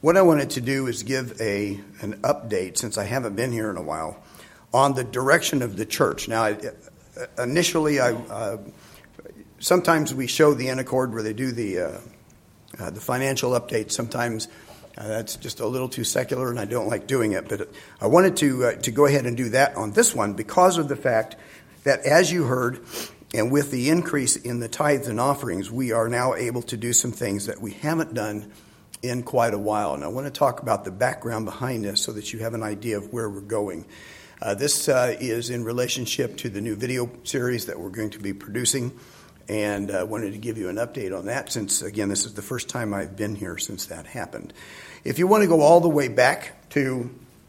what I wanted to do is give an update, since I haven't been here in a while, on the direction of the church. Now, initially, sometimes we show the N-Accord where they do the financial update. Sometimes that's just a little too secular, and I don't like doing it. But I wanted to go ahead and do that on this one because of the fact that, as you heard, and with the increase in the tithes and offerings, we are now able to do some things that we haven't done in quite a while. And I want to talk about the background behind this so that you have an idea of where we're going. This is in relationship to the new video series that we're going to be producing. And I wanted to give you an update on that since, again, this is the first time I've been here since that happened. If you want to go all the way back to,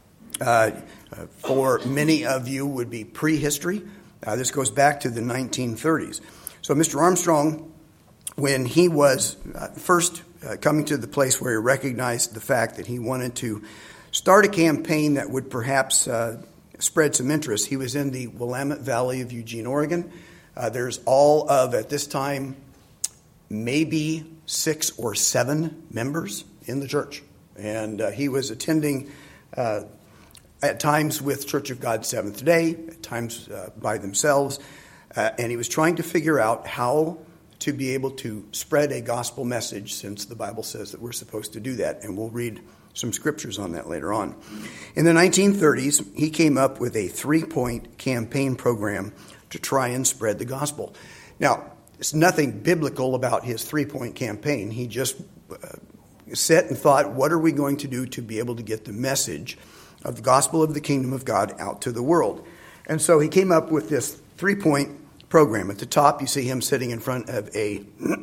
for many of you, would be prehistory. This goes back to the 1930s. So Mr. Armstrong, when he was first coming to the place where he recognized the fact that he wanted to start a campaign that would perhaps spread some interest, he was in the Willamette Valley of Eugene, Oregon. There's all of, at this time, maybe 6 or 7 members in the church. And he was attending at times with Church of God Seventh Day, at times by themselves. And he was trying to figure out how to be able to spread a gospel message, since the Bible says that we're supposed to do that. And we'll read some scriptures on that later on. In the 1930s, he came up with a 3-point campaign program to try and spread the gospel. Now, there's nothing biblical about his 3-point campaign. He just sat and thought, what are we going to do to be able to get the message of the gospel of the kingdom of God out to the world? And so he came up with this 3-point program. At the top, you see him sitting in front of a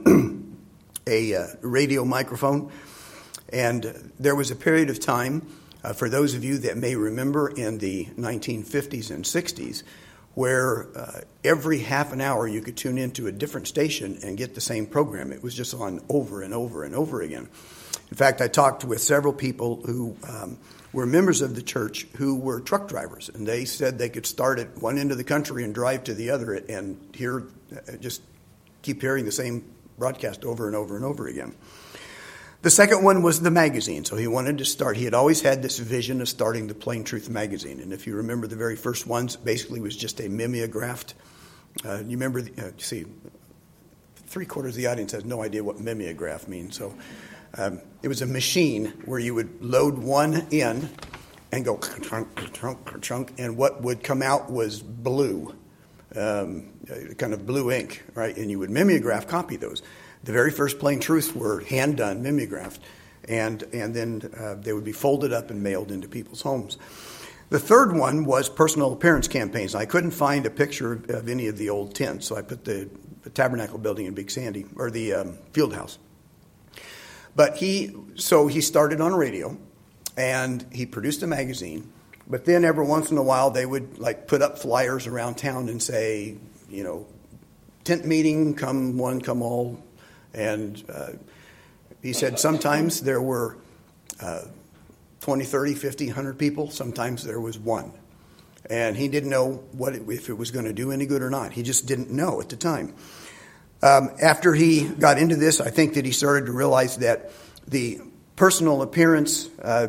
radio microphone. And there was a period of time, for those of you that may remember, in the 1950s and 60s, where every half an hour you could tune into a different station and get the same program. It was just on over and over and over again. In fact, I talked with several people who were members of the church who were truck drivers, and they said they could start at one end of the country and drive to the other and just keep hearing the same broadcast over and over and over again. The second one was the magazine. So he wanted to start, he had always had this vision of starting the Plain Truth magazine. And if you remember, the very first ones basically was just a mimeograph. You remember, see, 3/4 of the audience has no idea what mimeograph means. So it was a machine where you would load one in and go chunk, and what would come out was blue, kind of blue ink, right? And you would mimeograph copy those. The very first Plain Truths were hand-done, mimeographed, and then they would be folded up and mailed into people's homes. The third one was personal appearance campaigns. I couldn't find a picture of any of the old tents, so I put the Tabernacle building in Big Sandy, or the field house. But he started on radio, and he produced a magazine, but then every once in a while they would put up flyers around town and say, tent meeting, come one, come all. And he said sometimes there were 20, 30, 50, 100 people. Sometimes there was one. And he didn't know if it was going to do any good or not. He just didn't know at the time. After he got into this, I think that he started to realize that the personal appearance,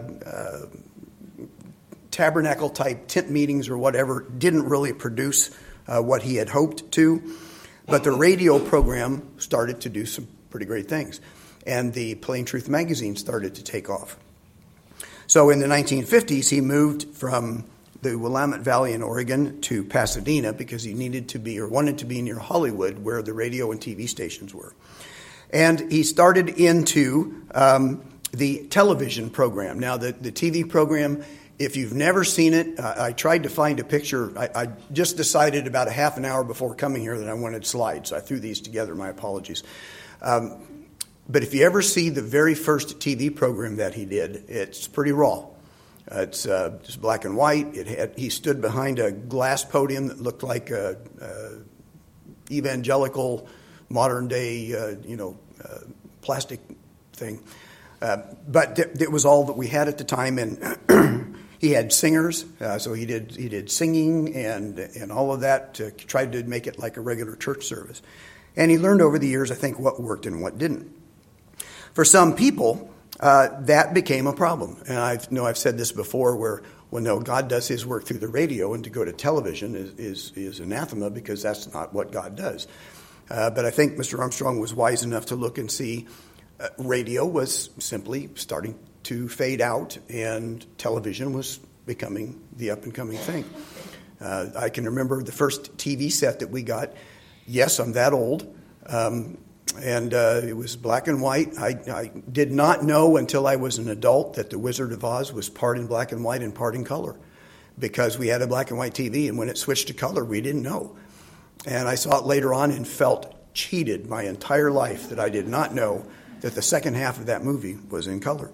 tabernacle-type tent meetings or whatever didn't really produce what he had hoped to. But the radio program started to do some pretty great things. And the Plain Truth magazine started to take off. So in the 1950s, he moved from the Willamette Valley in Oregon to Pasadena because he needed to be or wanted to be near Hollywood where the radio and TV stations were. And he started into the television program. Now, the TV program, if you've never seen it, I tried to find a picture. I just decided about a half an hour before coming here that I wanted slides, so I threw these together. My apologies. But if you ever see the very first TV program that he did, it's pretty raw. It's just black and white. He stood behind a glass podium that looked like a evangelical, modern-day, plastic thing. But it was all that we had at the time, and he had singers, so he did singing and all of that to try to make it like a regular church service. And he learned over the years, I think, what worked and what didn't. For some people, that became a problem. And I've said this before, where God does his work through the radio, and to go to television is anathema, because that's not what God does. But I think Mr. Armstrong was wise enough to look and see radio was simply starting to fade out, and television was becoming the up-and-coming thing. I can remember the first TV set that we got. Yes, I'm that old. And it was black and white. I did not know until I was an adult that The Wizard of Oz was part in black and white and part in color, because we had a black and white TV, and when it switched to color, we didn't know. And I saw it later on and felt cheated my entire life that I did not know that the second half of that movie was in color.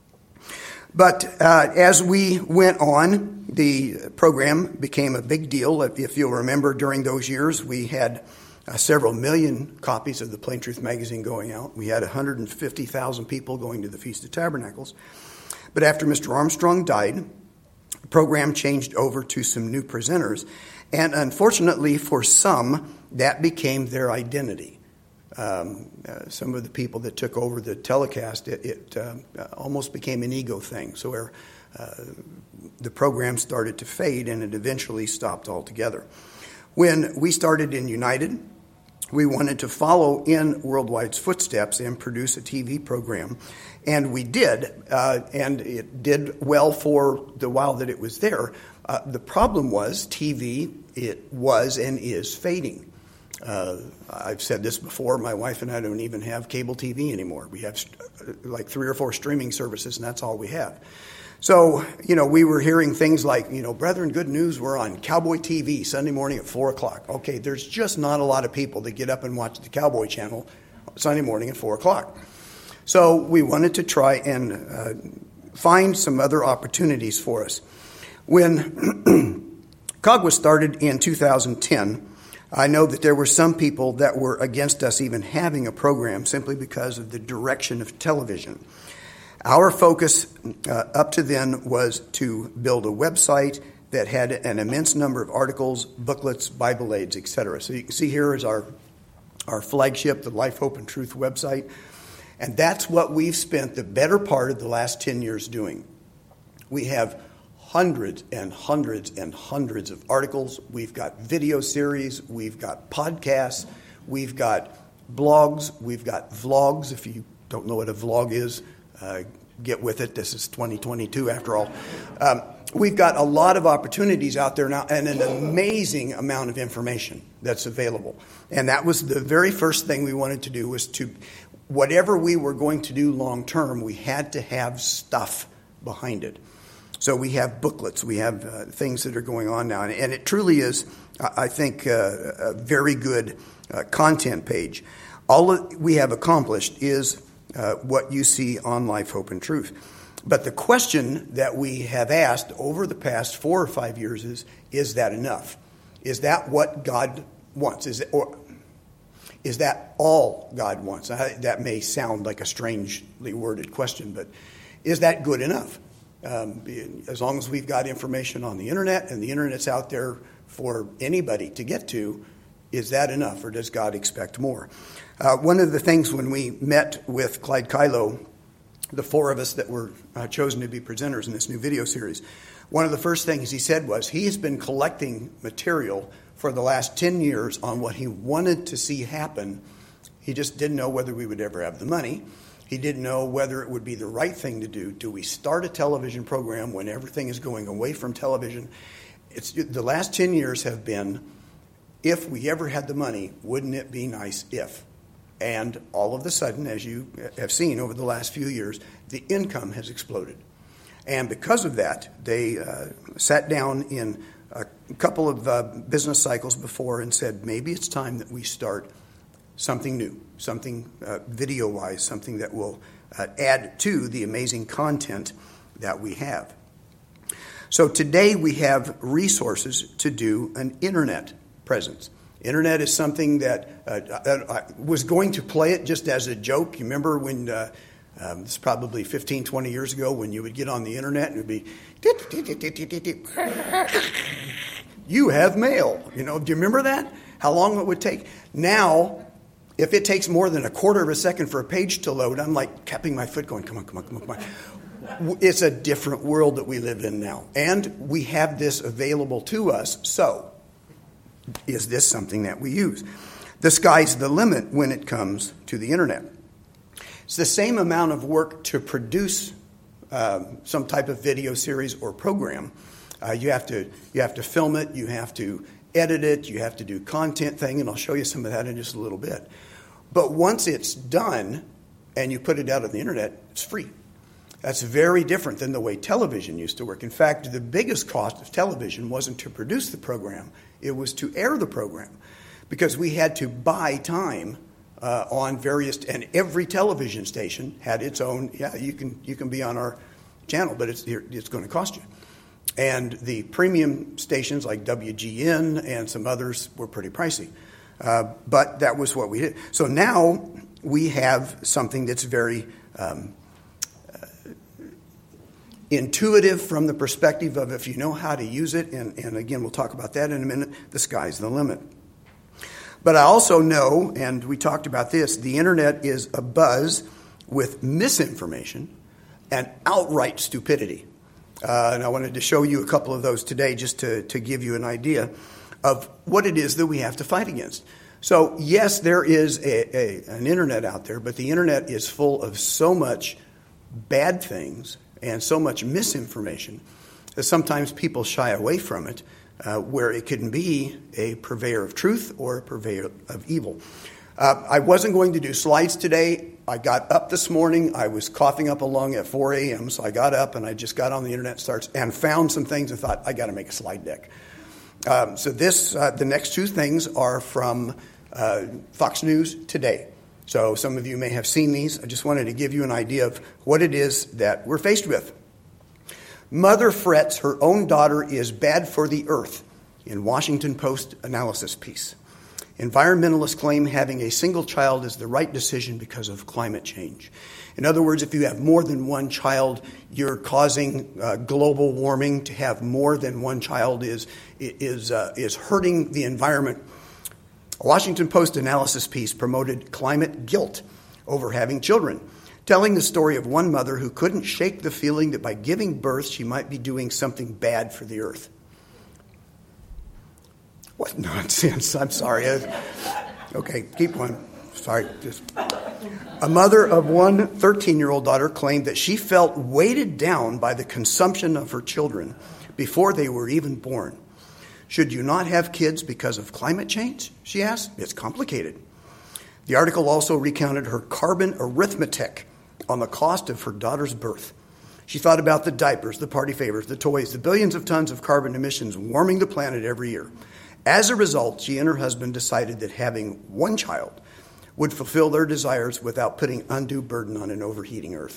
But as we went on, the program became a big deal. If you'll remember, during those years, we had several million copies of the Plain Truth magazine going out. We had 150,000 people going to the Feast of Tabernacles. But after Mr. Armstrong died, the program changed over to some new presenters. And unfortunately for some, that became their identity. Some of the people that took over the telecast, it almost became an ego thing. So where the program started to fade, and it eventually stopped altogether. When we started in United, we wanted to follow in Worldwide's footsteps and produce a TV program. And we did, and it did well for the while that it was there. The problem was TV, it was and is fading. I've said this before, my wife and I don't even have cable TV anymore. We have like 3 or 4 streaming services, and that's all we have. So, we were hearing things like, Brethren, good news, we're on Cowboy TV Sunday morning at 4 o'clock. Okay, there's just not a lot of people that get up and watch the Cowboy Channel Sunday morning at 4 o'clock. So we wanted to try and find some other opportunities for us. When COG was started in 2010, I know that there were some people that were against us even having a program simply because of the direction of television. Our focus up to then was to build a website that had an immense number of articles, booklets, Bible aids, etc. So you can see here is our flagship, the Life, Hope, and Truth website. And that's what we've spent the better part of the last 10 years doing. We have hundreds and hundreds and hundreds of articles. We've got video series. We've got podcasts. We've got blogs. We've got vlogs. If you don't know what a vlog is, get with it. This is 2022 after all. We've got a lot of opportunities out there now, and an amazing amount of information that's available. And that was the very first thing we wanted to do, was to, whatever we were going to do long term, we had to have stuff behind it. So we have booklets, we have things that are going on now, and it truly is, I think, a very good content page. All we have accomplished is what you see on Life, Hope, and Truth. But the question that we have asked over the past 4 or 5 years is that enough? Is that what God wants? Is that all God wants? That may sound like a strangely worded question, but is that good enough? As long as we've got information on the internet, and the internet's out there for anybody to get to, is that enough, or does God expect more? One of the things when we met with Clyde Kylo, the 4 of us that were chosen to be presenters in this new video series, one of the first things he said was he has been collecting material for the last 10 years on what he wanted to see happen. He just didn't know whether we would ever have the money. He didn't know whether it would be the right thing to do. Do we start a television program when everything is going away from television? The last 10 years have been, if we ever had the money, wouldn't it be nice if? And all of a sudden, as you have seen over the last few years, the income has exploded. And because of that, they sat down in a couple of business cycles before and said, maybe it's time that we start something new, something video-wise, something that will add to the amazing content that we have. So today we have resources to do an internet presence. Internet is something that I was going to play it just as a joke. You remember when, it's probably 15, 20 years ago, when you would get on the internet and it would be, you have mail. Do you remember that? How long it would take? Now, If it takes more than a quarter of a second for a page to load, I'm like tapping my foot going, come on, come on, come on, come on. It's a different world that we live in now. And we have this available to us. So, is this something that we use? The sky's the limit when it comes to the internet. It's the same amount of work to produce some type of video series or program. You have to film it, you have to edit it, you have to do content thing, and I'll show you some of that in just a little bit. But once it's done and you put it out on the internet, it's free. That's very different than the way television used to work. In fact, the biggest cost of television wasn't to produce the program, it was to air the program, because we had to buy time on various, and every television station had its own, you can be on our channel, but it's going to cost you. And the premium stations like WGN and some others were pretty pricey. But that was what we did. So now we have something that's very intuitive from the perspective of if you know how to use it, and again, we'll talk about that in a minute, the sky's the limit. But I also know, and we talked about this, the internet is abuzz with misinformation and outright stupidity. And I wanted to show you a couple of those today just to give you an idea of what it is that we have to fight against. So, yes, there is an internet out there, but the internet is full of so much bad things and so much misinformation that sometimes people shy away from it, where it can be a purveyor of truth or a purveyor of evil. I wasn't going to do slides today. I got up this morning. I was coughing up a lung at 4 a.m., so I got up and I just got on the internet and found some things and thought, I got to make a slide deck. So the next two things are from Fox News Today. So some of you may have seen these. I just wanted to give you an idea of what it is that we're faced with. Mother frets her own daughter is bad for the earth in Washington Post analysis piece. Environmentalists claim having a single child is the right decision because of climate change. In other words, if you have more than one child, you're causing global warming. To have more than one child is hurting the environment. A Washington Post analysis piece promoted climate guilt over having children, telling the story of one mother who couldn't shake the feeling that by giving birth she might be doing something bad for the earth. What nonsense. I'm sorry. Okay, keep going. Sorry. A mother of one 13-year-old daughter claimed that she felt weighted down by the consumption of her children before they were even born. Should you not have kids because of climate change? She asked. It's complicated. The article also recounted her carbon arithmetic on the cost of her daughter's birth. She thought about the diapers, the party favors, the toys, the billions of tons of carbon emissions warming the planet every year. As a result, she and her husband decided that having one child would fulfill their desires without putting undue burden on an overheating earth.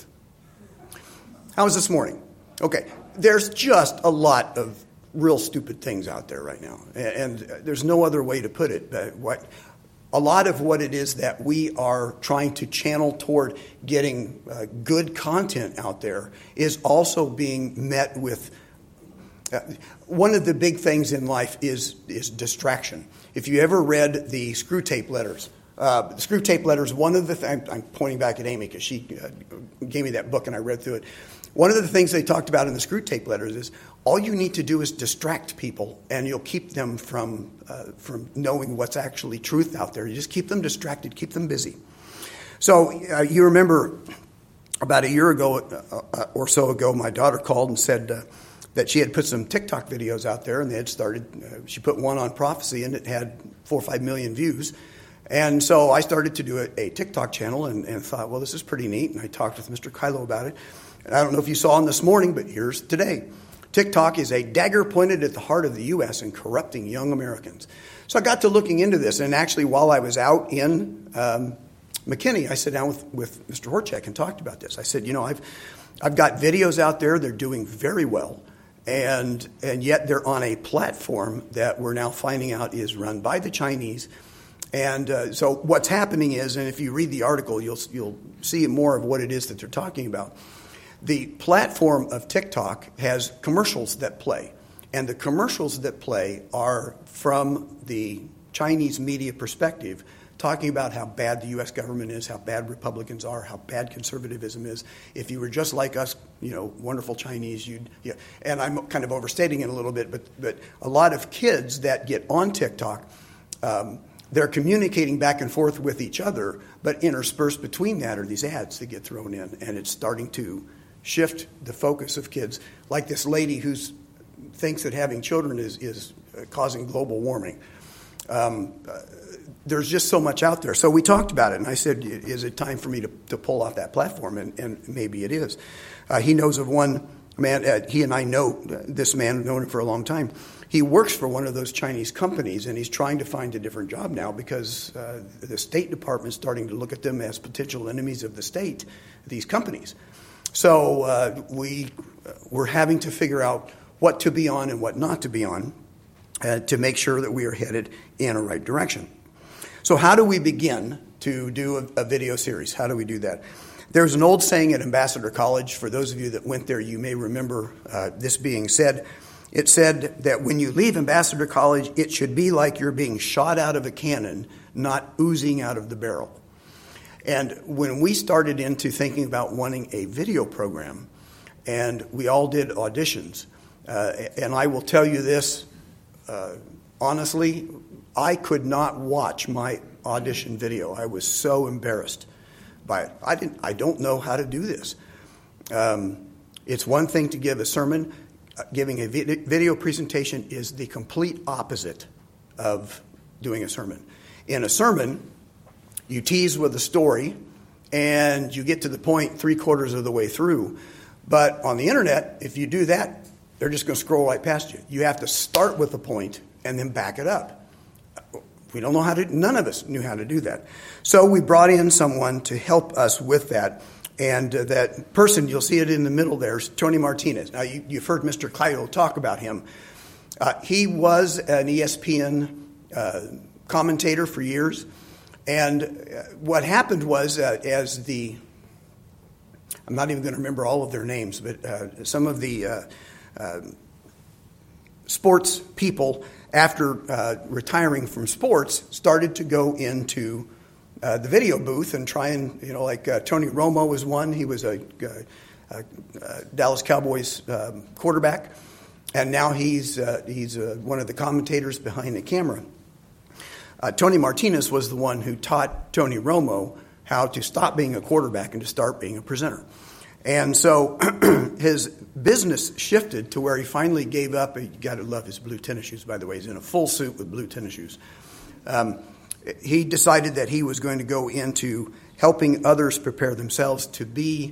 How was this morning? Okay, there's just a lot of real stupid things out there right now, and there's no other way to put it. A lot of what it is that we are trying to channel toward getting good content out there is also being met with one of the big things in life is distraction. If you ever read the Screw Tape Letters, one of the things, I'm pointing back at Amy because she gave me that book and I read through it. One of the things they talked about in the Screw Tape Letters is all you need to do is distract people and you'll keep them from knowing what's actually truth out there. You just keep them distracted, keep them busy. So you remember about a year ago or so ago, my daughter called and said that she had put some TikTok videos out there, and they had started, she put one on prophecy, and it had 4 or 5 million views. And so I started to do a TikTok channel and thought, well, this is pretty neat. And I talked with Mr. Kylo about it. And I don't know if you saw him this morning, but here's today. TikTok is a dagger pointed at the heart of the U.S. and corrupting young Americans. So I got to looking into this, and actually while I was out in McKinney, I sat down with Mr. Horchak and talked about this. I said, I've got videos out there. They're doing very well. And yet they're on a platform that we're now finding out is run by the Chinese. And so what's happening is, and if you read the article, you'll see more of what it is that they're talking about. The platform of TikTok has commercials that play. And the commercials that play are from the Chinese media perspective talking about how bad the U.S. government is, how bad Republicans are, how bad conservatism is. If you were just like us, wonderful Chinese, and I'm kind of overstating it a little bit, but a lot of kids that get on TikTok, they're communicating back and forth with each other, but interspersed between that are these ads that get thrown in, and it's starting to shift the focus of kids. Like this lady who thinks that having children is causing global warming. There's just so much out there. So we talked about it, and I said, is it time for me to pull off that platform? And maybe it is. He knows of one man, he and I know this man, known him for a long time. He works for one of those Chinese companies, and he's trying to find a different job now because the State Department is starting to look at them as potential enemies of the state, these companies. So we're having to figure out what to be on and what not to be on to make sure that we are headed in a right direction. So how do we begin to do a video series? How do we do that? There's an old saying at Ambassador College. For those of you that went there, you may remember this being said. It said that when you leave Ambassador College, it should be like you're being shot out of a cannon, not oozing out of the barrel. And when we started into thinking about wanting a video program, and we all did auditions, and I will tell you this, honestly, I could not watch my audition video. I was so embarrassed by it. I don't know how to do this. It's one thing to give a sermon. Giving a video presentation is the complete opposite of doing a sermon. In a sermon, you tease with a story, and you get to the point 3/4 of the way through. But on the internet, if you do that, they're just going to scroll right past you. You have to start with a point and then back it up. We don't know how to, none of us knew how to do that. So we brought in someone to help us with that. And that person, you'll see it in the middle there, is Tony Martinez. Now, you've heard Mr. Caio talk about him. He was an ESPN commentator for years. And what happened was, I'm not even going to remember all of their names, but some of the sports people, after retiring from sports, started to go into the video booth and try and, like Tony Romo was one. He was a Dallas Cowboys quarterback, and now he's one of the commentators behind the camera. Tony Martinez was the one who taught Tony Romo how to stop being a quarterback and to start being a presenter. And so his business shifted to where he finally gave up. You got to love his blue tennis shoes, by the way. He's in a full suit with blue tennis shoes. He decided that he was going to go into helping others prepare themselves to be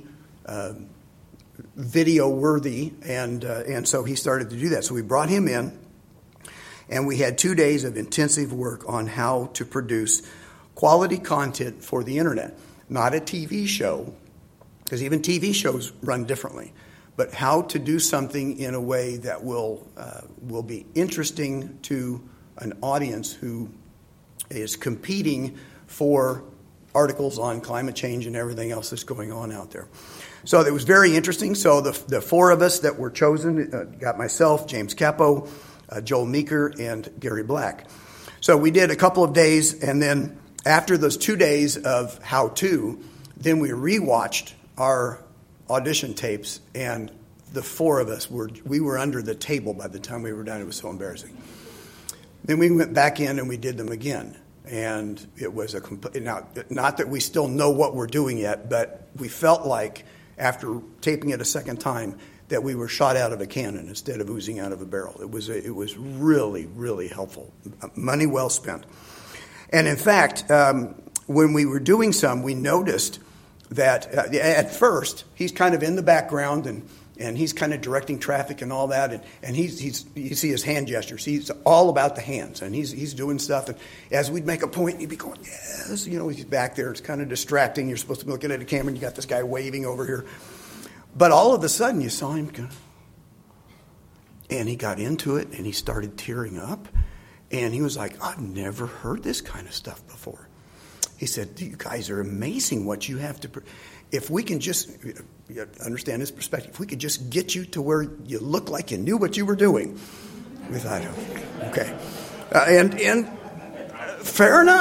video worthy, and so he started to do that. So we brought him in, and we had 2 days of intensive work on how to produce quality content for the internet. Not a TV show, because even TV shows run differently, but how to do something in a way that will be interesting to an audience who is competing for articles on climate change and everything else that's going on out there. So it was very interesting. So the four of us that were chosen, got myself, James Capo, Joel Meeker, and Gary Black. So we did a couple of days, and then after those 2 days of how-to, then we rewatched our audition tapes, and the four of us we were under the table by the time we were done. It was so embarrassing. Then we went back in and we did them again. And it was not that we still know what we're doing yet, but we felt like after taping it a second time that we were shot out of a cannon instead of oozing out of a barrel. It was really, really helpful. Money well spent. And in fact, when we were doing some, we noticed that at first he's kind of in the background and he's kind of directing traffic and all that, and you see his hand gestures. He's all about the hands, and he's doing stuff. And as we'd make a point, he'd be going, yes, he's back there. It's kind of distracting. You're supposed to be looking at a camera, and you got this guy waving over here. But all of a sudden, you saw him go, and he got into it, and he started tearing up, and he was like, I've never heard this kind of stuff before. He said, you guys are amazing what you have to... If we can just, understand his perspective, if we could just get you to where you look like you knew what you were doing. We thought, okay. And fair enough.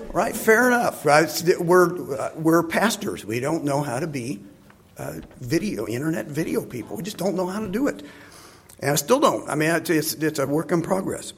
Right, fair enough. Right? We're pastors. We don't know how to be internet video people. We just don't know how to do it. And I still don't. I mean, it's a work in progress.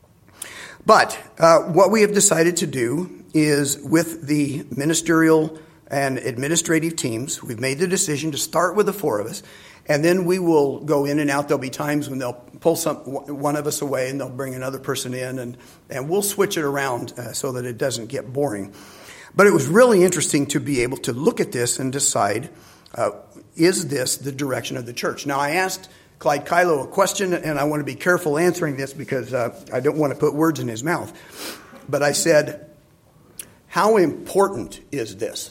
But what we have decided to do is, with the ministerial and administrative teams, we've made the decision to start with the four of us, and then we will go in and out. There'll be times when they'll pull one of us away and they'll bring another person in, and we'll switch it around so that it doesn't get boring. But it was really interesting to be able to look at this and decide, is this the direction of the church? Now, I asked Clyde Kylo a question, and I want to be careful answering this because I don't want to put words in his mouth. But I said, how important is this?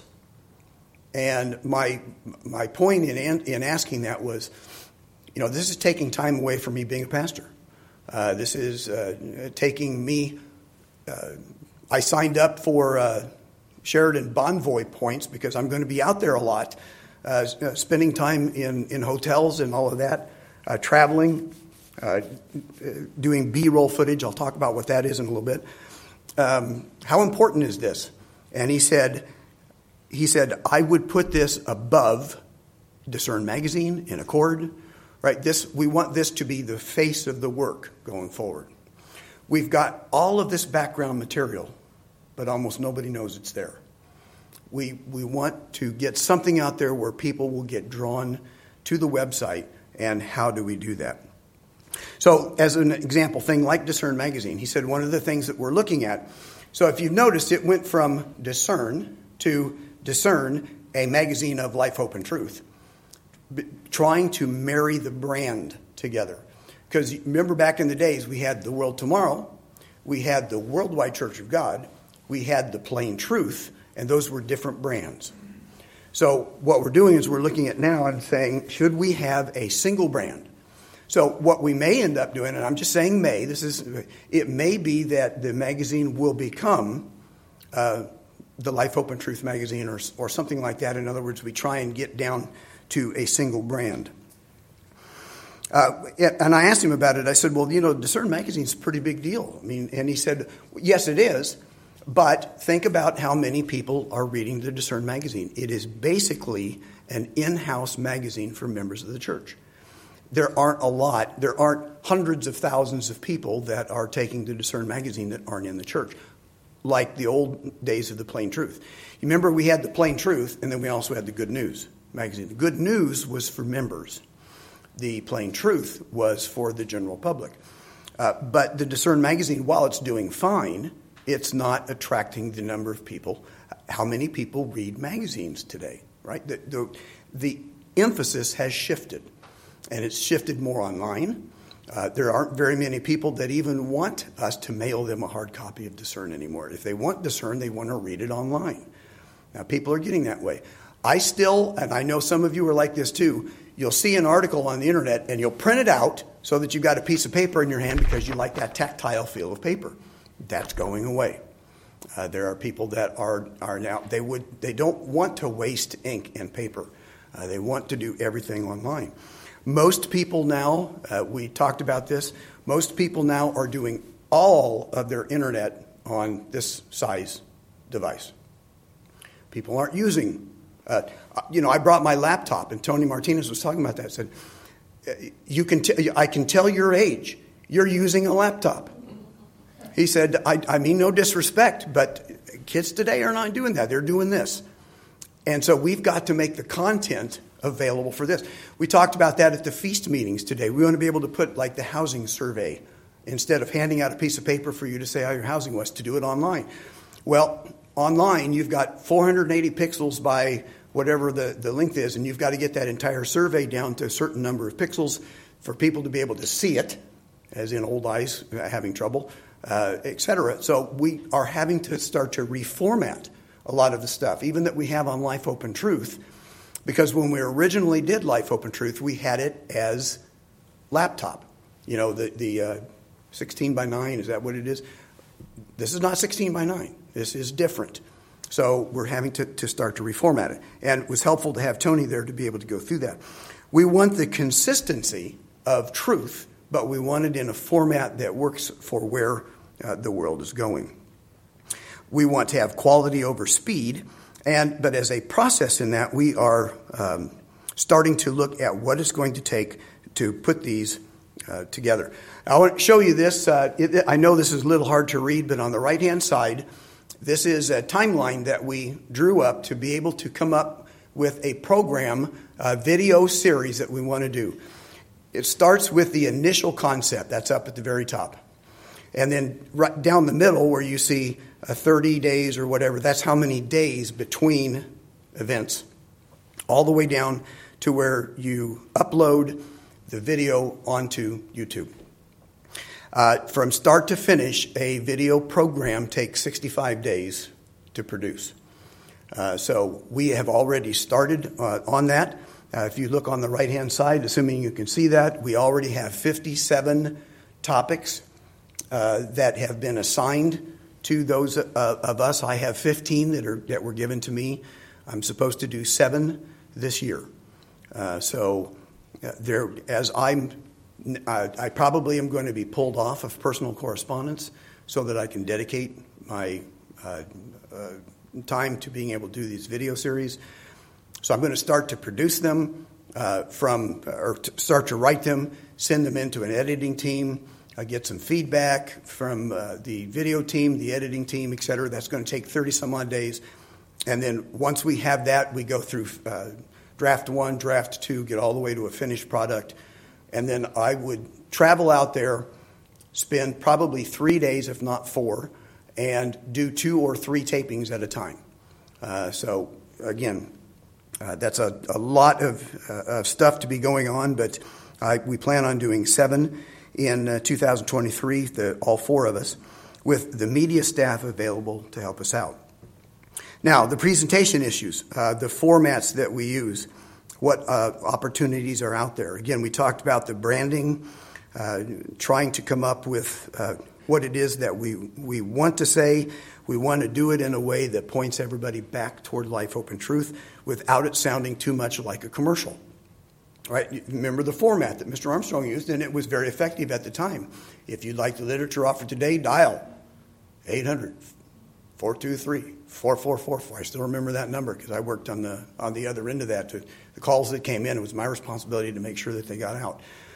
And my point in asking that was, this is taking time away from me being a pastor. This is taking me. I signed up for Sheridan Bonvoy points because I'm going to be out there a lot, spending time in hotels and all of that, traveling, doing B-roll footage. I'll talk about what that is in a little bit. How important is this? And he said, I would put this above Discern Magazine in Accord, right? We want this to be the face of the work going forward. We've got all of this background material, but almost nobody knows it's there. We want to get something out there where people will get drawn to the website, and how do we do that? So, as an example thing like Discern Magazine, he said one of the things that we're looking at, so if you've noticed, it went from Discern to Discern, a magazine of life, hope, and truth, trying to marry the brand together. Because remember back in the days, we had The World Tomorrow, we had the Worldwide Church of God, we had the Plain Truth, and those were different brands. So what we're doing is we're looking at now and saying, should we have a single brand? So what we may end up doing, and I'm just saying it may be that the magazine will become the Life, Hope, and Truth magazine or something like that. In other words, we try and get down to a single brand. And I asked him about it. I said, well, Discern Magazine is a pretty big deal. I mean, and he said, yes, it is. But think about how many people are reading the Discern Magazine. It is basically an in-house magazine for members of the church. There aren't hundreds of thousands of people that are taking the Discern Magazine that aren't in the church, like the old days of the Plain Truth. You remember we had the Plain Truth, and then we also had the Good News magazine. The Good News was for members. The Plain Truth was for the general public. But the Discern Magazine, while it's doing fine, it's not attracting the number of people. How many people read magazines today, right? The emphasis has shifted, and it's shifted more online. There aren't very many people that even want us to mail them a hard copy of Discern anymore. If they want Discern, they want to read it online. Now, people are getting that way. And I know some of you are like this too, you'll see an article on the internet and you'll print it out so that you've got a piece of paper in your hand because you like that tactile feel of paper. That's going away. There are people that are now, they don't want to waste ink and paper. They want to do everything online. Most people now, we talked about this, most people now are doing all of their internet on this size device. People aren't using, I brought my laptop, and Tony Martinez was talking about that. Said, I can tell your age. You're using a laptop. He said, I mean no disrespect, but kids today are not doing that. They're doing this. And so we've got to make the content available for this. We talked about that at the feast meetings today. We want to be able to put like the housing survey, instead of handing out a piece of paper for you to say how your housing was, to do it online. Well, online you've got 480 pixels by whatever the length is, and you've got to get that entire survey down to a certain number of pixels for people to be able to see it, as in old eyes having trouble, etc. So we are having to start to reformat a lot of the stuff, even that we have on Life, Hope, and Truth, because when we originally did Life, Hope, and Truth, we had it as laptop. The 16 by 9, is that what it is? This is not 16 by 9. This is different. So we're having to start to reformat it. And it was helpful to have Tony there to be able to go through that. We want the consistency of truth, but we want it in a format that works for where the world is going. We want to have quality over speed. But as a process in that, we are starting to look at what it's going to take to put these together. I want to show you this. I know this is a little hard to read, but on the right-hand side, this is a timeline that we drew up to be able to come up with a program, video series that we want to do. It starts with the initial concept. That's up at the very top. And then right down the middle where you see 30 days or whatever, that's how many days between events. All the way down to where you upload the video onto YouTube. From start to finish, a video program takes 65 days to produce. So we have already started on that. If you look on the right-hand side, assuming you can see that, we already have 57 topics that have been assigned to those of us. I have 15 that were given to me. I'm supposed to do 7 this year. So I probably am going to be pulled off of personal correspondence so that I can dedicate my time to being able to do these video series. So I'm going to start to produce them start to write them, send them into an editing team, get some feedback from the video team, the editing team, et cetera. That's going to take 30 some odd days. And then once we have that, we go through draft 1, draft 2, get all the way to a finished product. And then I would travel out there, spend probably 3 days, if not 4, and do 2 or 3 tapings at a time. So again, that's a lot of stuff to be going on, but we plan on doing 7 in 2023, all 4 of us, with the media staff available to help us out. Now, the presentation issues, the formats that we use, what opportunities are out there. Again, we talked about the branding, trying to come up with what it is that we want to say. We want to do it in a way that points everybody back toward life, hope, and truth without it sounding too much like a commercial. Right? Remember the format that Mr. Armstrong used, and it was very effective at the time. If you'd like the literature offered today, dial 800-423-4444. I still remember that number because I worked on the other end of that. The calls that came in, it was my responsibility to make sure that they got out.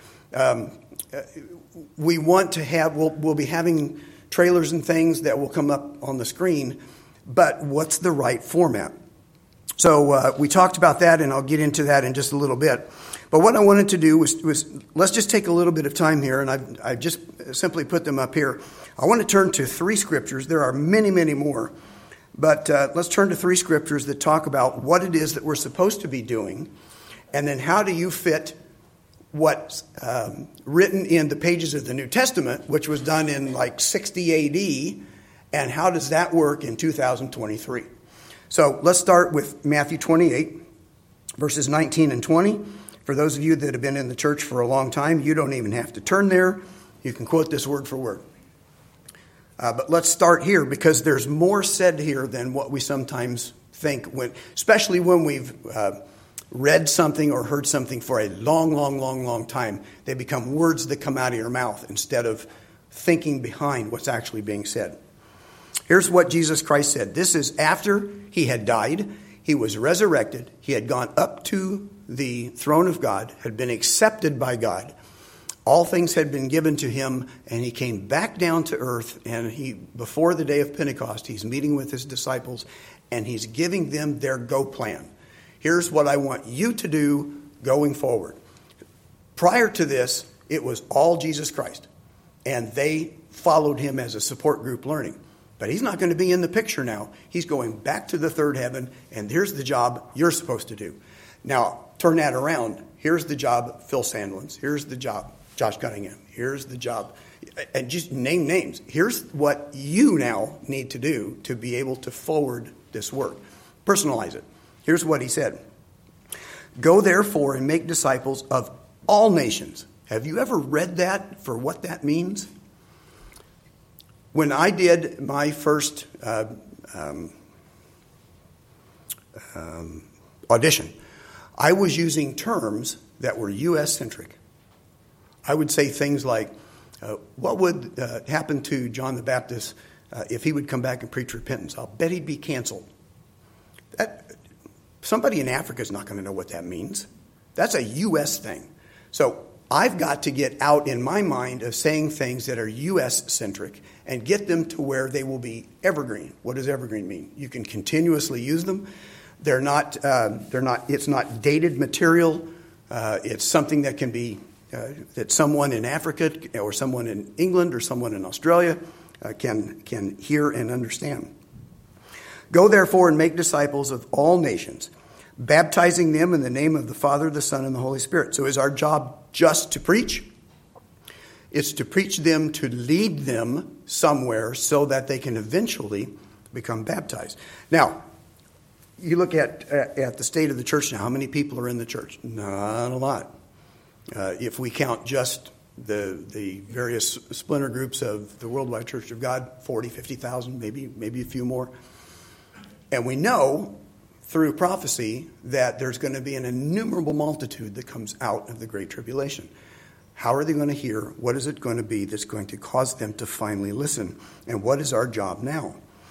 We want to have, we'll be having trailers and things that will come up on the screen, but what's the right format? So we talked about that, and I'll get into that in just a little bit. But what I wanted to do was let's just take a little bit of time here, and I've just simply put them up here. I want to turn to 3 scriptures. There are many, many more, but let's turn to 3 scriptures that talk about what it is that we're supposed to be doing, and then how do you fit what's written in the pages of the New Testament, which was done in like 60 A.D., and how does that work in 2023? So let's start with Matthew 28, verses 19 and 20. For those of you that have been in the church for a long time, you don't even have to turn there. You can quote this word for word. But let's start here because there's more said here than what we sometimes think, especially when we've read something or heard something for a long time. They become words that come out of your mouth instead of thinking behind what's actually being said. Here's what Jesus Christ said. This is after he had died. He was resurrected. He had gone up to the throne of God, had been accepted by God. All things had been given to him, and he came back down to earth, and before the day of Pentecost, he's meeting with his disciples, and he's giving them their go plan. Here's what I want you to do going forward. Prior to this, it was all Jesus Christ, and they followed him as a support group learning. But he's not going to be in the picture now. He's going back to the third heaven, and here's the job you're supposed to do. Now, turn that around. Here's the job, Phil Sandlins. Here's the job, Josh Cunningham. Here's the job. And just name names. Here's what you now need to do to be able to forward this work. Personalize it. Here's what he said. Go therefore and make disciples of all nations. Have you ever read that for what that means? When I did my first audition, I was using terms that were U.S.-centric. I would say things like, what would happen to John the Baptist if he would come back and preach repentance. I'll bet he'd be canceled. Somebody in Africa is not going to know what that means. That's a U.S. thing. So I've got to get out in my mind of saying things that are U.S.-centric and get them to where they will be evergreen. What does evergreen mean? You can continuously use them. They're not. It's not dated material. It's something that can be that someone in Africa or someone in England or someone in Australia can hear and understand. Go therefore and make disciples of all nations, baptizing them in the name of the Father, the Son, and the Holy Spirit. So is our job just to preach? It's to preach them, to lead them somewhere so that they can eventually become baptized. Now, you look at the state of the church now. How many people are in the church? Not a lot. If we count just the various splinter groups of the Worldwide Church of God, 40, 50,000, maybe a few more. And we know through prophecy that there's going to be an innumerable multitude that comes out of the Great Tribulation. How are they going to hear? What is it going to be that's going to cause them to finally listen? And what is our job now?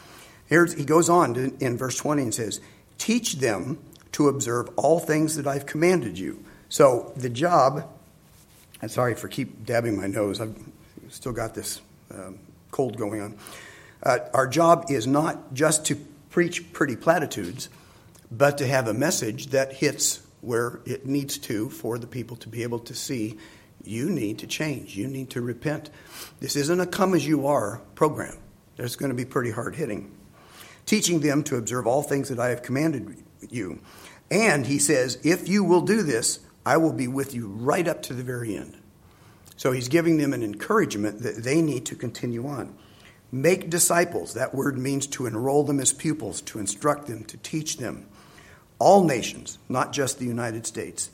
He goes on in verse 20 and says, teach them to observe all things that I've commanded you. So the job, I'm sorry for keep dabbing my nose. I've still got this cold going on. Our job is not just to preach pretty platitudes, but to have a message that hits where it needs to for the people to be able to see you need to change. You need to repent. This isn't a come-as-you-are program. It's going to be pretty hard-hitting. Teaching them to observe all things that I have commanded you. And he says, if you will do this, I will be with you right up to the very end. So he's giving them an encouragement that they need to continue on. Make disciples. That word means to enroll them as pupils, to instruct them, to teach them. All nations, not just the United States.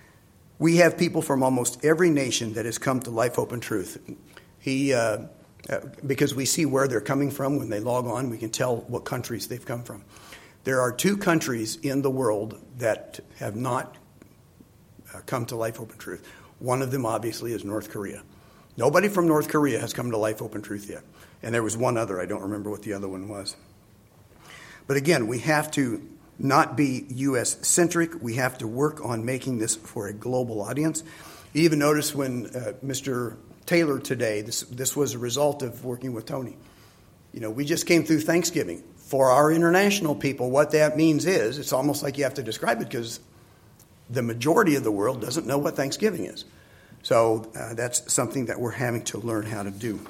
We have people from almost every nation that has come to Life, Hope, and Truth. Because we see where they're coming from when they log on, we can tell what countries they've come from. There are 2 countries in the world that have not come to Life, Hope, and Truth. One of them, obviously, is North Korea. Nobody from North Korea has come to Life, Hope, and Truth yet. And there was one other. I don't remember what the other one was. But again, we have to not be U.S.-centric. We have to work on making this for a global audience. You even notice when Mr. Taylor today, this was a result of working with Tony. We just came through Thanksgiving. For our international people, what that means is, it's almost like you have to describe it because the majority of the world doesn't know what Thanksgiving is. So that's something that we're having to learn how to do.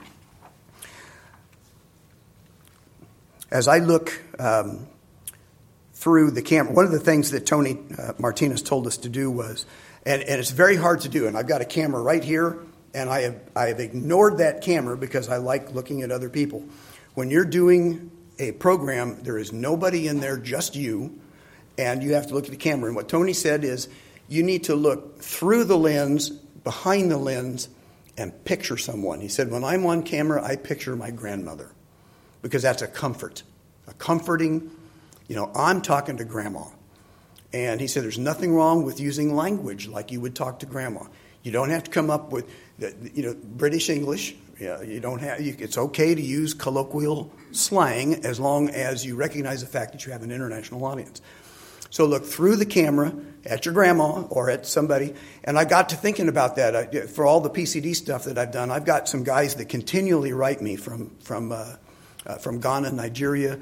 As I look through the camera, one of the things that Tony Martinez told us to do was, and it's very hard to do, and I've got a camera right here, and I have ignored that camera because I like looking at other people. When you're doing a program, there is nobody in there, just you, and you have to look at the camera. And what Tony said is, you need to look through the lens, behind the lens, and picture someone. He said, when I'm on camera, I picture my grandmother because that's a comfort, a comforting, I'm talking to grandma. And he said, there's nothing wrong with using language like you would talk to grandma. You don't have to come up with, British English. Yeah, you don't have. It's okay to use colloquial slang as long as you recognize the fact that you have an international audience. So look through the camera at your grandma or at somebody. And I got to thinking about that. For all the PCD stuff that I've done, I've got some guys that continually write me from Ghana, Nigeria,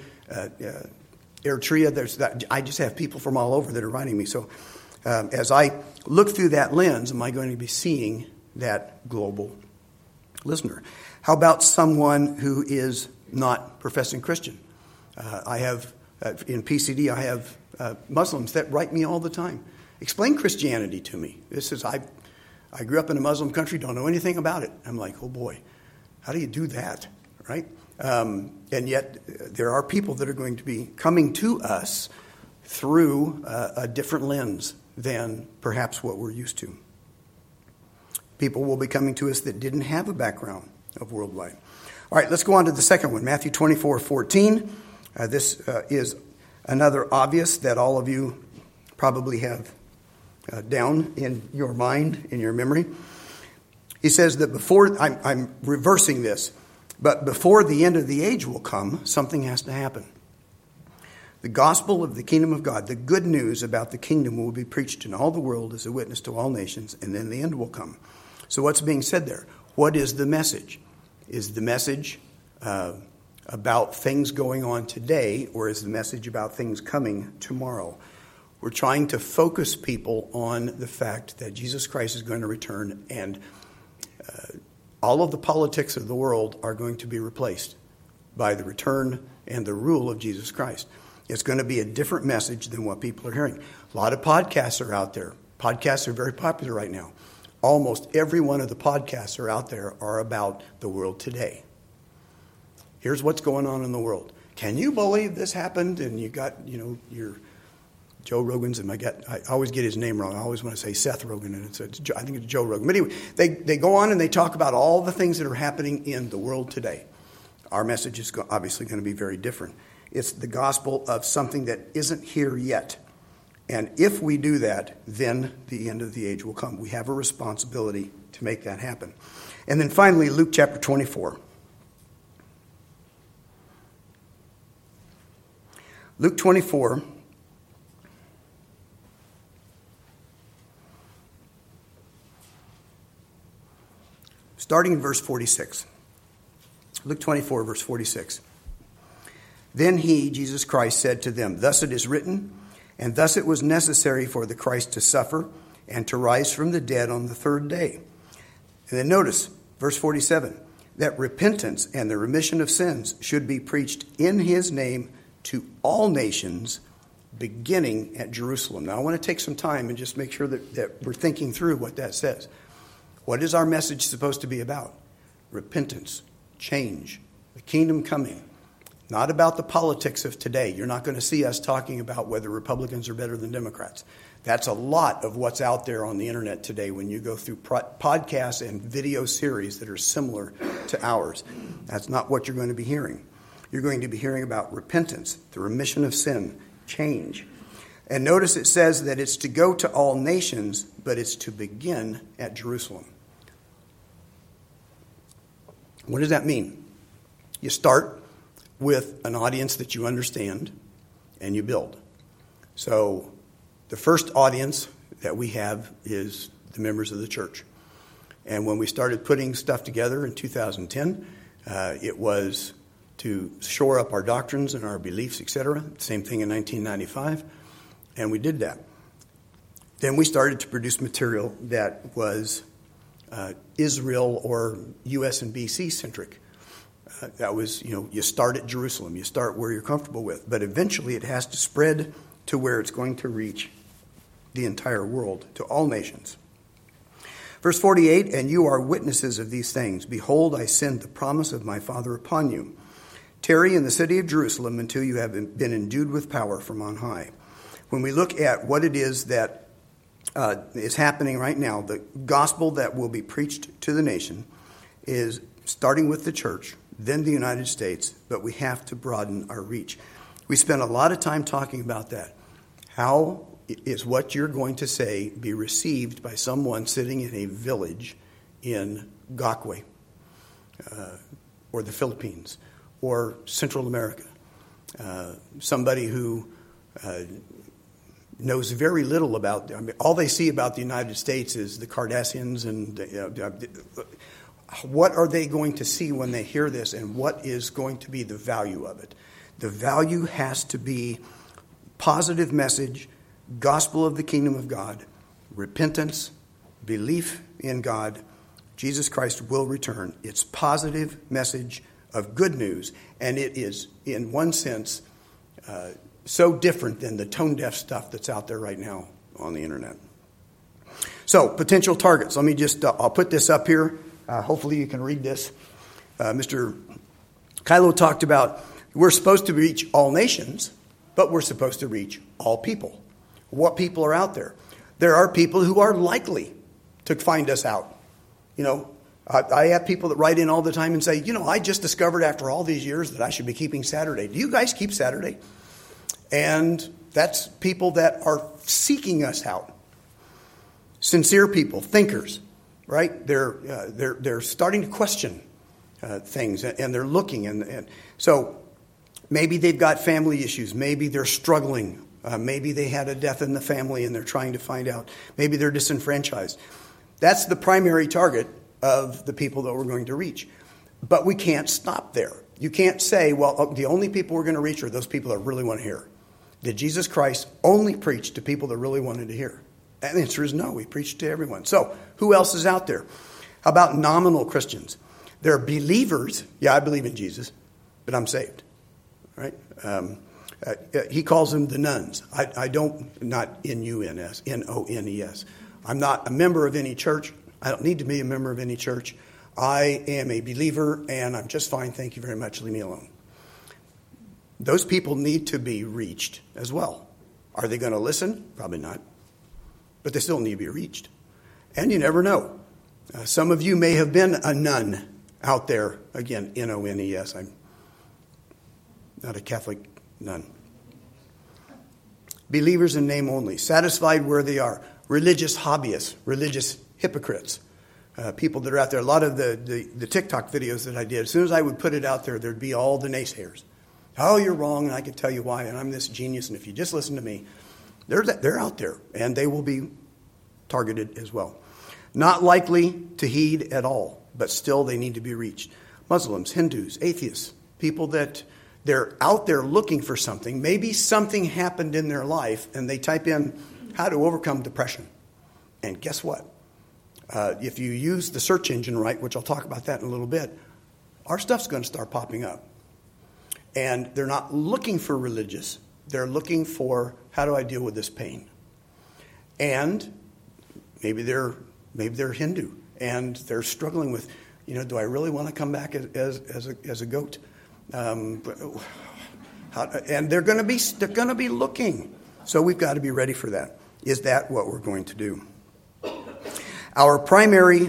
Eritrea. I just have people from all over that are writing me. So as I look through that lens, am I going to be seeing that global listener? How about someone who is not professing Christian? I have, in PCD, I have Muslims that write me all the time. Explain Christianity to me. This is, I grew up in a Muslim country, don't know anything about it. I'm like, oh boy, how do you do that, right? And yet there are people that are going to be coming to us through a different lens than perhaps what we're used to. People will be coming to us that didn't have a background of worldwide. All right, let's go on to the second one, Matthew 24:14. This is another obvious that all of you probably have down in your mind, in your memory. He says that before, I'm reversing this. But before the end of the age will come, something has to happen. The gospel of the kingdom of God, the good news about the kingdom, will be preached in all the world as a witness to all nations, and then the end will come. So what's being said there? What is the message? Is the message about things going on today, or is the message about things coming tomorrow? We're trying to focus people on the fact that Jesus Christ is going to return, and all of the politics of the world are going to be replaced by the return and the rule of Jesus Christ. It's going to be a different message than what people are hearing. A lot of podcasts are out there. Podcasts are very popular right now. Almost every one of the podcasts are out there are about the world today. Here's what's going on in the world. Can you believe this happened? And you got, your Joe Rogan's, and I always get his name wrong. I always want to say Seth Rogen, and I think it's Joe Rogan. But anyway, they go on and they talk about all the things that are happening in the world today. Our message is obviously going to be very different. It's the gospel of something that isn't here yet. And if we do that, then the end of the age will come. We have a responsibility to make that happen. And then finally, Luke chapter 24. Luke 24. Starting in verse 46. Luke 24, verse 46. Then he, Jesus Christ, said to them, "Thus it is written, and thus it was necessary for the Christ to suffer and to rise from the dead on the third day." And then notice, verse 47, that repentance and the remission of sins should be preached in his name to all nations, beginning at Jerusalem. Now, I want to take some time and just make sure that we're thinking through what that says. What is our message supposed to be about? Repentance, change, the kingdom coming. Not about the politics of today. You're not going to see us talking about whether Republicans are better than Democrats. That's a lot of what's out there on the internet today when you go through podcasts and video series that are similar to ours. That's not what you're going to be hearing. You're going to be hearing about repentance, the remission of sin, change. And notice it says that it's to go to all nations, but it's to begin at Jerusalem. What does that mean? You start with an audience that you understand, and you build. So the first audience that we have is the members of the church. And when we started putting stuff together in 2010, it was to shore up our doctrines and our beliefs, etc. Same thing in 1995, and we did that. Then we started to produce material that was Israel or U.S. and B.C. centric. That was, you start at Jerusalem. You start where you're comfortable with. But eventually it has to spread to where it's going to reach the entire world, to all nations. Verse 48, "And you are witnesses of these things. Behold, I send the promise of my Father upon you. Tarry in the city of Jerusalem until you have been endued with power from on high." When we look at what it is that is happening right now, the gospel that will be preached to the nation is starting with the church, then the United States, but we have to broaden our reach. We spent a lot of time talking about that. How is what you're going to say be received by someone sitting in a village in Gakwe or the Philippines or Central America? Somebody who knows very little about, all they see about the United States is the Kardashians, and what are they going to see when they hear this, and what is going to be the value of it? The value has to be positive message, gospel of the kingdom of God, repentance, belief in God, Jesus Christ will return. It's positive message of good news, and it is, in one sense, so different than the tone-deaf stuff that's out there right now on the internet. So, potential targets. Let me just, I'll put this up here. Hopefully you can read this. Mr. Kylo talked about we're supposed to reach all nations, but we're supposed to reach all people. What people are out there? There are people who are likely to find us out. I have people that write in all the time and say, I just discovered after all these years that I should be keeping Saturday. Do you guys keep Saturday? And that's people that are seeking us out. Sincere people, thinkers, right? They're starting to question things, and they're looking. And so maybe they've got family issues. Maybe they're struggling. Maybe they had a death in the family and they're trying to find out. Maybe they're disenfranchised. That's the primary target of the people that we're going to reach. But we can't stop there. You can't say, well, the only people we're going to reach are those people that really want to hear. Did Jesus Christ only preach to people that really wanted to hear? And the answer is no. He preached to everyone. So who else is out there? How about nominal Christians? They're believers. Yeah, I believe in Jesus, but I'm saved. Right? He calls them the nuns. I don't, not N-U-N-S, N-O-N-E-S. I'm not a member of any church. I don't need to be a member of any church. I am a believer, and I'm just fine. Thank you very much. Leave me alone. Those people need to be reached as well. Are they going to listen? Probably not. But they still need to be reached. And you never know. Some of you may have been a nun out there. Again, N-O-N-E-S. I'm not a Catholic nun. Believers in name only. Satisfied where they are. Religious hobbyists. Religious hypocrites. People that are out there. A lot of the TikTok videos that I did, as soon as I would put it out there, there'd be all the naysayers. Oh, you're wrong, and I can tell you why, and I'm this genius, and if you just listen to me, they're out there, and they will be targeted as well. Not likely to heed at all, but still they need to be reached. Muslims, Hindus, atheists, people that they're out there looking for something. Maybe something happened in their life, and they type in how to overcome depression. And guess what? If you use the search engine right, which I'll talk about that in a little bit, our stuff's going to start popping up. And they're not looking for religious. They're looking for, how do I deal with this pain? And maybe they're Hindu, and they're struggling with, do I really want to come back as a goat? And they're going to be looking. So we've got to be ready for that. Is that what we're going to do? Our primary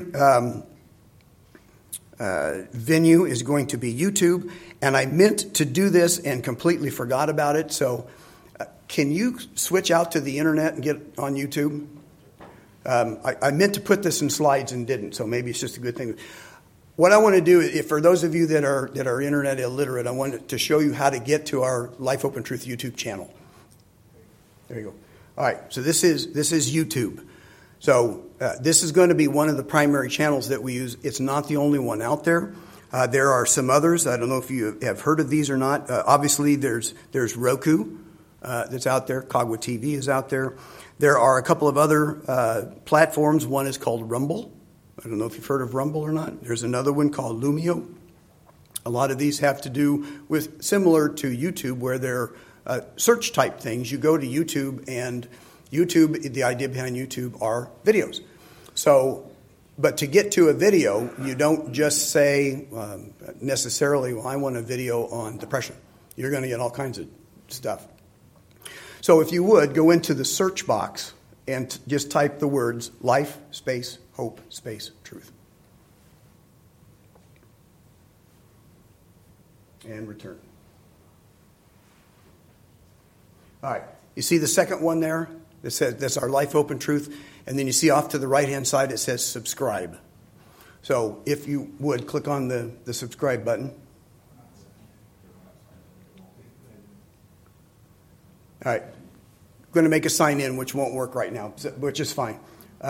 venue is going to be YouTube, and I meant to do this and completely forgot about it. So can you switch out to the internet and get on YouTube? I meant to put this in slides and didn't, so maybe it's just a good thing. What I want to do, for those of you that are internet illiterate, I wanted to show you how to get to our Life Open Truth YouTube channel. There you go. All right, so this is YouTube. So this is going to be one of the primary channels that we use. It's not the only one out there. There are some others. I don't know if you have heard of these or not. Obviously, there's Roku that's out there. Kagwa TV is out there. There are a couple of other platforms. One is called Rumble. I don't know if you've heard of Rumble or not. There's another one called Lumio. A lot of these have to do with, similar to YouTube, where they're search type things. You go to YouTube, and YouTube, the idea behind YouTube are videos. So, but to get to a video, you don't just say necessarily, well, I want a video on depression. You're going to get all kinds of stuff. So if you would, go into the search box and just type the words life, space, hope, space, truth. And return. All right. You see the second one there? That says that's our Life Open Truth. And then you see off to the right-hand side, it says subscribe. So if you would, click on the subscribe button. All right. I'm going to make a sign in, which won't work right now, which is fine.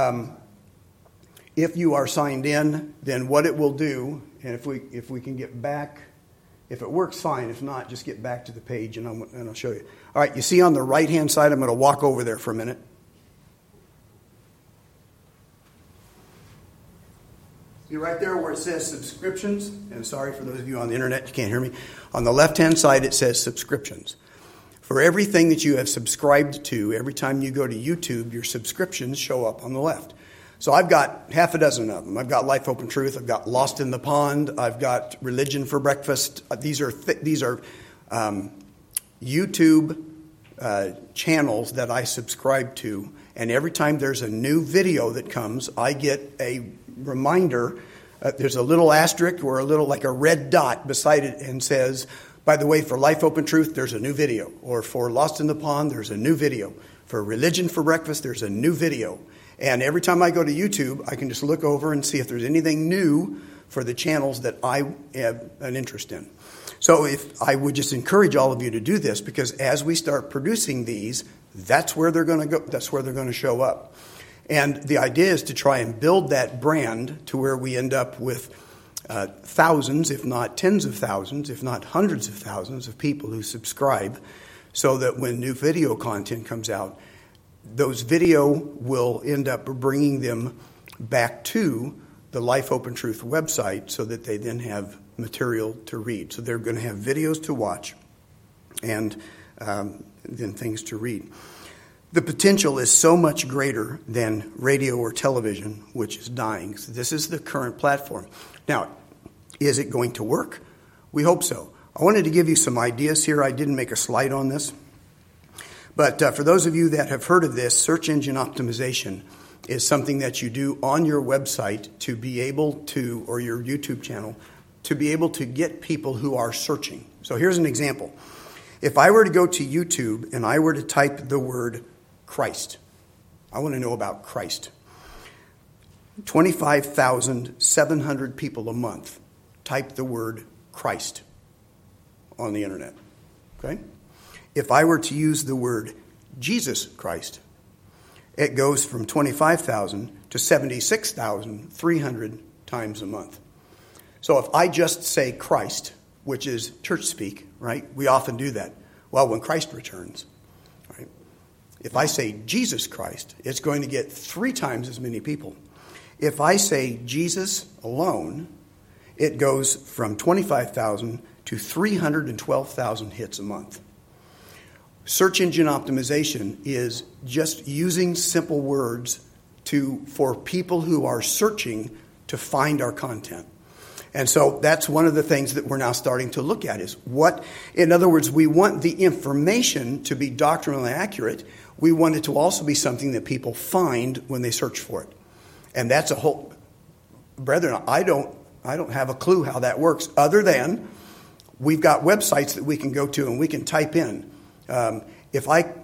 If you are signed in, then what it will do, and if we can get back, if it works, fine. If not, just get back to the page, and I'll show you. All right, you see on the right-hand side, I'm going to walk over there for a minute. See right there where it says subscriptions, and sorry for those of you on the internet, you can't hear me. On the left-hand side, it says subscriptions. For everything that you have subscribed to, every time you go to YouTube, your subscriptions show up on the left. So I've got half a dozen of them. I've got Life Open Truth. I've got Lost in the Pond. I've got Religion for Breakfast. These are YouTube channels that I subscribe to. And every time there's a new video that comes, I get a reminder. There's a little asterisk or a little like a red dot beside it and says, by the way, for Life Open Truth, there's a new video. Or for Lost in the Pond, there's a new video. For Religion for Breakfast, there's a new video. And every time I go to YouTube, I can just look over and see if there's anything new for the channels that I have an interest in. So if I would just encourage all of you to do this, because as we start producing these, that's where they're going to go. That's where they're going to show up. And the idea is to try and build that brand to where we end up with thousands, if not tens of thousands, if not hundreds of thousands of people who subscribe, so that when new video content comes out, those video will end up bringing them back to the Life, Hope, and Truth website so that they then have material to read. So they're going to have videos to watch and then things to read. The potential is so much greater than radio or television, which is dying. So this is the current platform. Now, is it going to work? We hope so. I wanted to give you some ideas here. I didn't make a slide on this. But for those of you that have heard of this, search engine optimization is something that you do on your website to be able to, or your YouTube channel, to be able to get people who are searching. So here's an example. If I were to go to YouTube and I were to type the word Christ, I want to know about Christ. 25,700 people a month type the word Christ on the internet. Okay? If I were to use the word Jesus Christ, it goes from 25,000 to 76,300 times a month. So if I just say Christ, which is church speak, right? We often do that. Well, when Christ returns, right? If I say Jesus Christ, it's going to get 3 times as many people. If I say Jesus alone, it goes from 25,000 to 312,000 hits a month. Search engine optimization is just using simple words for people who are searching to find our content. And so that's one of the things that we're now starting to look at is in other words, we want the information to be doctrinally accurate. We want it to also be something that people find when they search for it. And that's a whole, brethren, I don't have a clue how that works other than we've got websites that we can go to and we can type in. If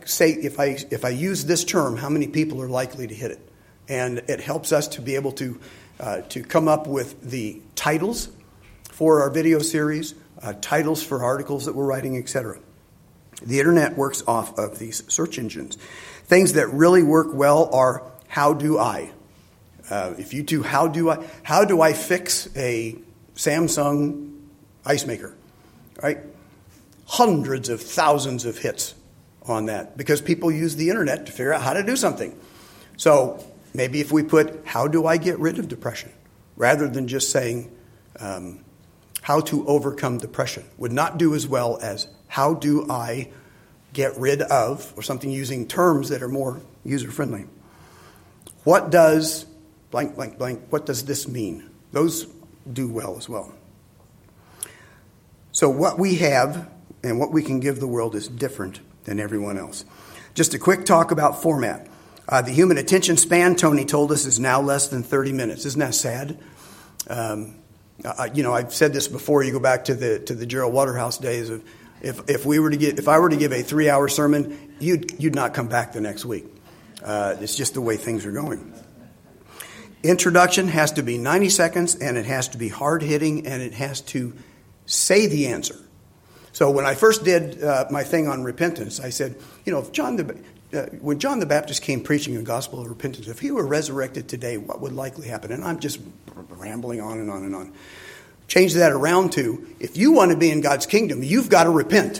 I use this term, how many people are likely to hit it? And it helps us to be able to come up with the titles for our video series, titles for articles that we're writing, etc. The internet works off of these search engines. Things that really work well are how do I? If you do how do I fix a Samsung ice maker, right? Hundreds of thousands of hits on that because people use the internet to figure out how to do something. So maybe if we put how do I get rid of depression rather than just saying how to overcome depression would not do as well as how do I get rid of, or something using terms that are more user-friendly. What does blank, blank, blank, what does this mean? Those do well as well. So what we have and what we can give the world is different than everyone else. Just a quick talk about format. The human attention span, Tony told us, is now less than 30 minutes. Isn't that sad? I've said this before. You go back to the Gerald Waterhouse days of if I were to give a 3-hour sermon, you'd not come back the next week. It's just the way things are going. Introduction has to be 90 seconds, and it has to be hard-hitting, and it has to say the answer. So when I first did my thing on repentance, I said, if when John the Baptist came preaching the gospel of repentance, if he were resurrected today, what would likely happen? And I'm just rambling on and on and on. Change that around to, if you want to be in God's kingdom, you've got to repent.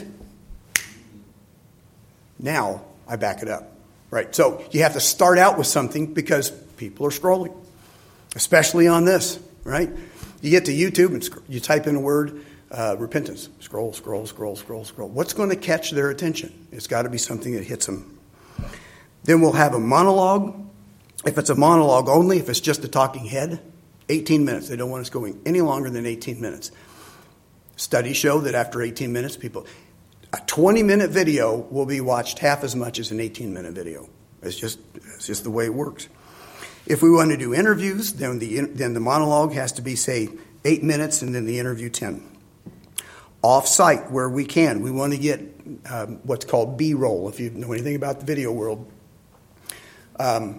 Now I back it up. Right? So you have to start out with something because people are scrolling, especially on this, right? You get to YouTube and you type in a word, repentance. Scroll, scroll, scroll, scroll, scroll. What's going to catch their attention? It's got to be something that hits them. Then we'll have a monologue. If it's a monologue only, if it's just a talking head, 18 minutes. They don't want us going any longer than 18 minutes. Studies show that after 18 minutes, a 20-minute video will be watched half as much as an 18-minute video. It's just the way it works. If we want to do interviews, then the monologue has to be, say, 8 minutes, and then the interview 10. Off-site, where we can. We want to get what's called B-roll, if you know anything about the video world.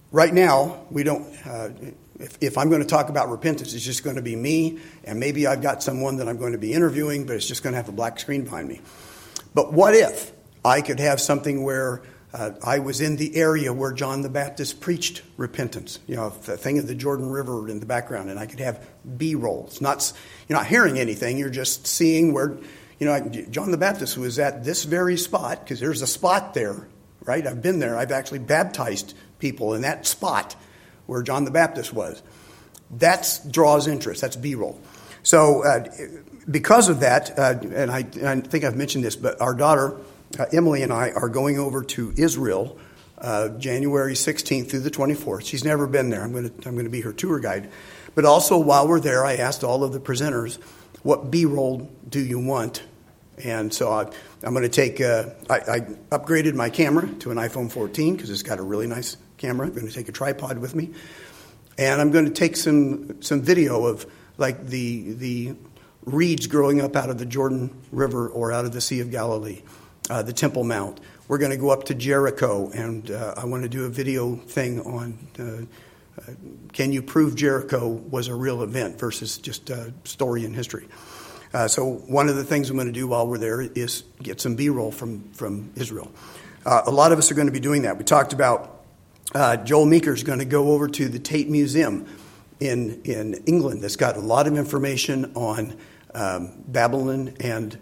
right now, we don't. If I'm going to talk about repentance, it's just going to be me, and maybe I've got someone that I'm going to be interviewing, but it's just going to have a black screen behind me. But what if I could have something where I was in the area where John the Baptist preached repentance, the thing of the Jordan River in the background, and I could have B-rolls. You're not hearing anything, you're just seeing where, John the Baptist was at this very spot, because there's a spot there, right? I've been there. I've actually baptized people in that spot where John the Baptist was. That draws interest. That's B-roll. So because of that, and I think I've mentioned this, but our daughter, Emily, and I are going over to Israel January 16th through the 24th. She's never been there. I'm going to be her tour guide. But also while we're there, I asked all of the presenters, what B-roll do you want? And so I'm going to take, I upgraded my camera to an iPhone 14 because it's got a really nice camera. I'm going to take a tripod with me. And I'm going to take some video of like the reeds growing up out of the Jordan River or out of the Sea of Galilee, the Temple Mount. We're going to go up to Jericho, and I want to do a video thing on can you prove Jericho was a real event versus just a story in history. So one of the things I'm going to do while we're there is get some B-roll from Israel. A lot of us are going to be doing that. We talked about Joel Meeker is going to go over to the Tate Museum in England that's got a lot of information on Babylon and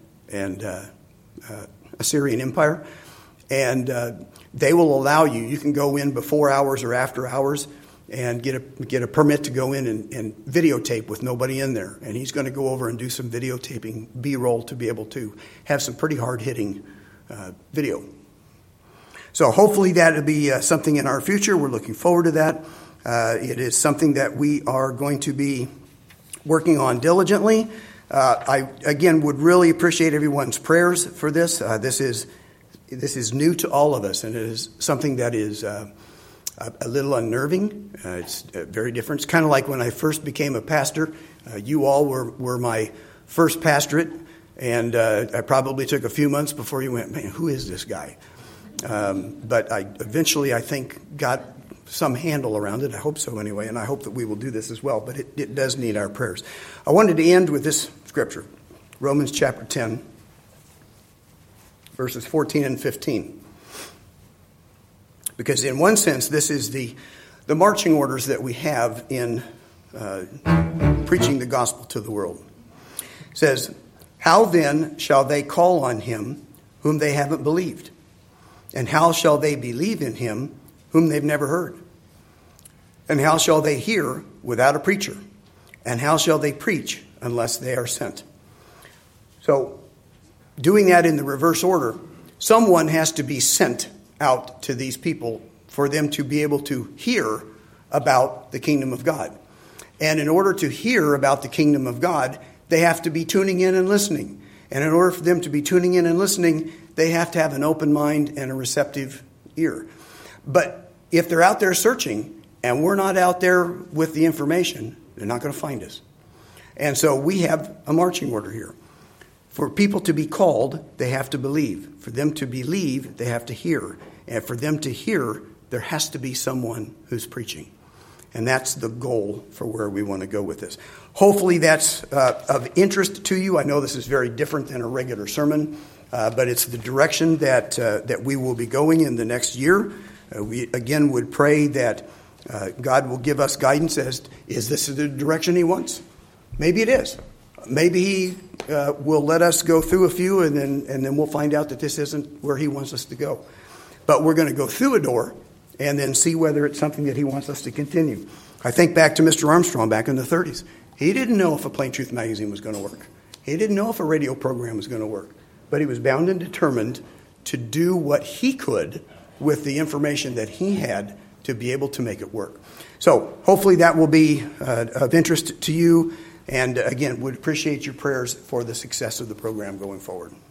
Assyrian Empire. And they will allow you can go in before hours or after hours and get a permit to go in and videotape with nobody in there. And he's going to go over and do some videotaping, B-roll, to be able to have some pretty hard-hitting video. So hopefully that will be something in our future. We're looking forward to that. It is something that we are going to be working on diligently. I, again, would really appreciate everyone's prayers for this. This is new to all of us, and it is something that is a little unnerving. It's very different. It's kind of like when I first became a pastor. You all were my first pastorate, and I probably took a few months before you went, man, who is this guy? But I eventually, I think, got some handle around it. I hope so anyway, and I hope that we will do this as well. But it does need our prayers. I wanted to end with this scripture, Romans chapter 10, verses 14 and 15. Because in one sense, this is the marching orders that we have in preaching the gospel to the world. It says, how then shall they call on him whom they haven't believed? And how shall they believe in him whom they've never heard? And how shall they hear without a preacher? And how shall they preach unless they are sent? So, doing that in the reverse order, someone has to be sent out to these people for them to be able to hear about the kingdom of God. And in order to hear about the kingdom of God, they have to be tuning in and listening. And in order for them to be tuning in and listening, they have to have an open mind and a receptive ear. But if they're out there searching and we're not out there with the information, they're not going to find us. And so we have a marching order here. For people to be called, they have to believe. For them to believe, they have to hear. And for them to hear, there has to be someone who's preaching. And that's the goal for where we want to go with this. Hopefully that's of interest to you. I know this is very different than a regular sermon, but it's the direction that we will be going in the next year. We, again, would pray that God will give us guidance as, is this the direction he wants? Maybe it is. Maybe he will let us go through a few and then we'll find out that this isn't where he wants us to go. But we're going to go through a door and then see whether it's something that he wants us to continue. I think back to Mr. Armstrong back in the 30s. He didn't know if a Plain Truth magazine was going to work. He didn't know if a radio program was going to work. But he was bound and determined to do what he could with the information that he had to be able to make it work. So hopefully that will be of interest to you. And again, would appreciate your prayers for the success of the program going forward.